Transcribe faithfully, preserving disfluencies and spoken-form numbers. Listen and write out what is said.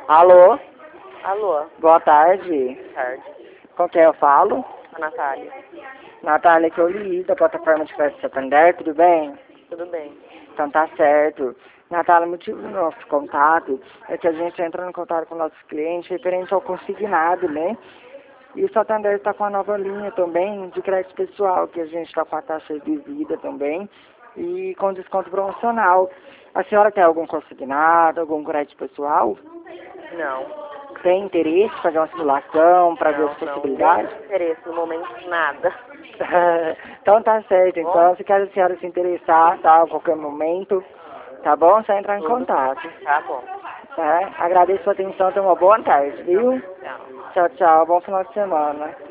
Alô? Alô, Boa tarde. boa tarde. Com quem eu falo? A Natália. Natália, que eu li da plataforma de crédito Santander, tudo bem? Tudo bem? Então tá certo. Natália, o motivo do nosso contato é que a gente entra em contato com nossos clientes referente ao consignado, né? E o Santander está com a nova linha também de crédito pessoal, que a gente está com a taxa reduzida também e com desconto promocional. A senhora tem algum consignado, algum crédito pessoal? Não. Tem interesse em fazer uma simulação para ver Não, as não. possibilidades? Nem interesse no momento, nada. Então tá certo. Bom, Então, se caso a senhora se interessar, tá, a qualquer momento, tá bom? Só entrar em tudo. contato. Tá bom. Tá? Agradeço a atenção, tenha uma boa tarde, viu? Tchau. Tchau, tchau. Bom final de semana.